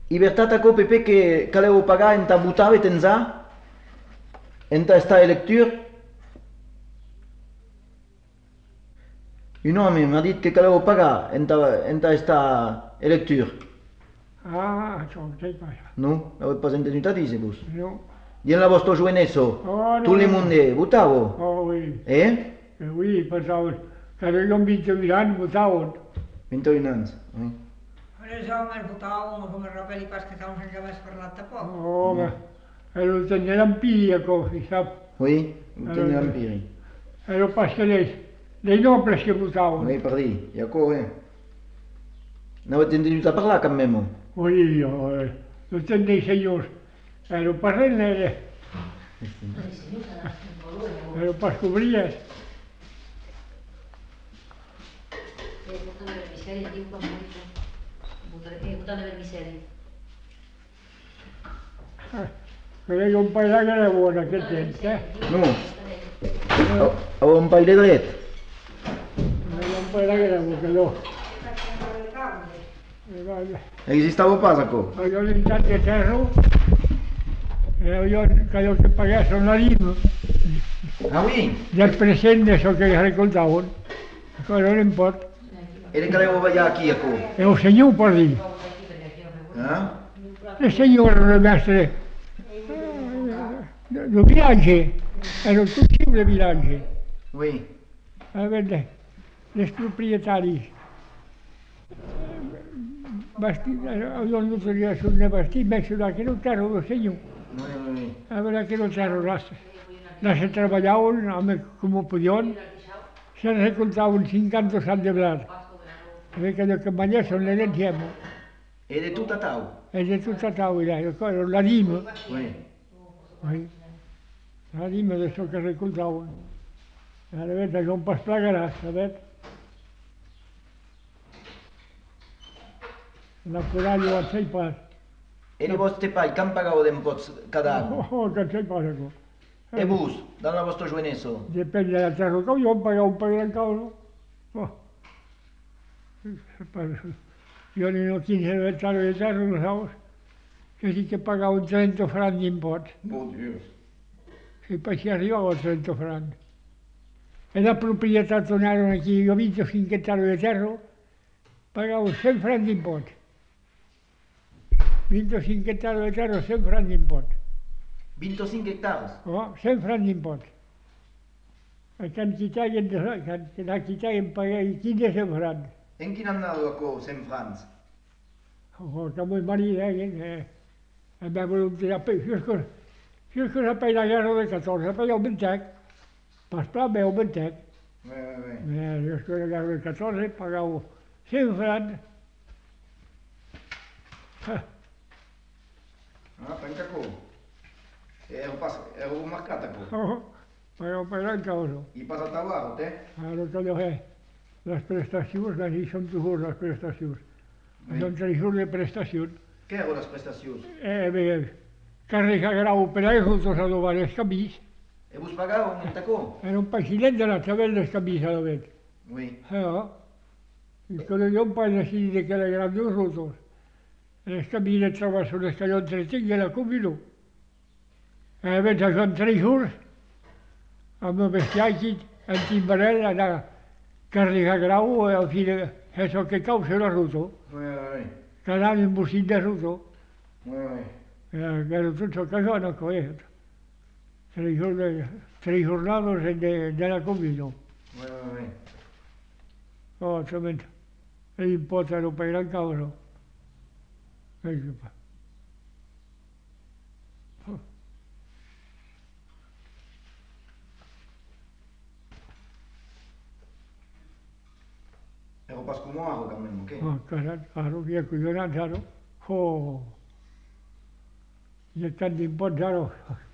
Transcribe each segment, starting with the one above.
Libertatako PP que caleu pagar enta butave tenza, enta esta electure. Un home m'ha dit que caleu pagar enta esta electure. Ah, això no sé pas. No? L'avete pas entenut a dire vos? No. I en la vostra jovenesso? Oh, no, Tu le no. monde votavo? Oh, oui. Oui, pensaven que jo amb 21 anys votaven. 21 anys. Oui. Els homes votaven com a rebel·li pas que estaven sense haver parlat tampoc. Oh, ma, lo tenien empírico, sap? Oui, ho tenia empiri. Era pas que les nobles que votaven. Oui, per dir, i ancora. N'avete entenut a parlar cap memo? Oui, lo tenen senyors. Era pas res, era pas cobries. Votant de vermiceli, diu com votant de vermiceli. Però jo un pairà que era bo en aquest temps, No. A un paire dret. Jo un pairà que era bo, que no. Existava pas ancora. Jo l'intent de terra, que jo que pagés una rima Ah oui? del present d'això que recoltaven. Que no n'importa. E le caleu ballar aquí ancora? E el senyor per dir. Ah? El senyor era el mestre del viatge, era el possible viatge. Oui. A veure, els propietaris. Jo no tenia un vestit, més que no terra del senyor. Oui, oui. A veure que no terra se treballaven com ho podien, se recoltaven 50 sants de blat. A veure que allò que manllés són l'herencia. E de tot a tau? És de tota taula, la rima. Oui. Oui. La rima d'això que recoltaven. Ara veure, això pas plegaràs, a veure. La coralla ho sei pas. E le vostre pai, cam pagau d'impots cada anno? Oh, que en sei pas, això. E vos, dans la vostra jovenesso? Depèn de la terra que jo em pagava un pagar en causa. Oh. Jo ni no 15 hectàrees de terra, no saps? Que sí que pagava un 30 francs d'impost. Bon Dieu. Si per si arribava a 30 francs. E la propietat on eren aquí, jo 25 hectàrees de terra, pagava 100 francs d'impost. 25 hectàrees de terra, 100 francs d'impost. 25 hectares? Oh, 100 francs d'impost. Que en quitaguen pagar 15 francs. En quin an anau ancora 100 francs? Oh, que mon mari deien, a meva voluntat, fins que s'ha pagat la guerra de 14, s'ha pagat el mantec. Pas pla, meu mantec. Oui, oui, oui. Fins que la guerra de 14 pagava 100 francs. Ah, penca ancora. Ero marcat ancora. Oh, pagava per en causa. I pas a tauaro, te? Ara que allò és, les prestacions, aquí són toujours les prestacions. Són 3 jours de prestacions. Què ero les prestacions? Bé, càrrega grau per a els adobar els camins. E vos pagau en tacó? Era un paxinet de la tabel dels camins a la vez. Oui. I que jo em vaig decidir que era gran dos rutos. Els camins de treball són els que jo entretinc i la combino. A veure, això en 3 jours, amb el bestiar aquí, en Timbarel, anar a càrrega grau, al fi de això que cau ser la ruta. Oui, oui. Cada any un bocit de ruta. Oui, oui. Però tot això que jo no conec. 3 jornadas de la combino. Oui, oui, oui. Oh, tremendo. E impostano per gran cavolo. Ero pas como aro quand même, ok? Oh, claro, que collonat, claro. Oh. I tant d'import, claro.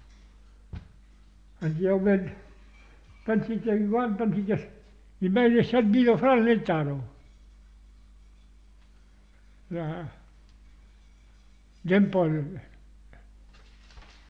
Antigament, pensi que igual, pensi que i més de 7.000 francs l'hectare. D'import.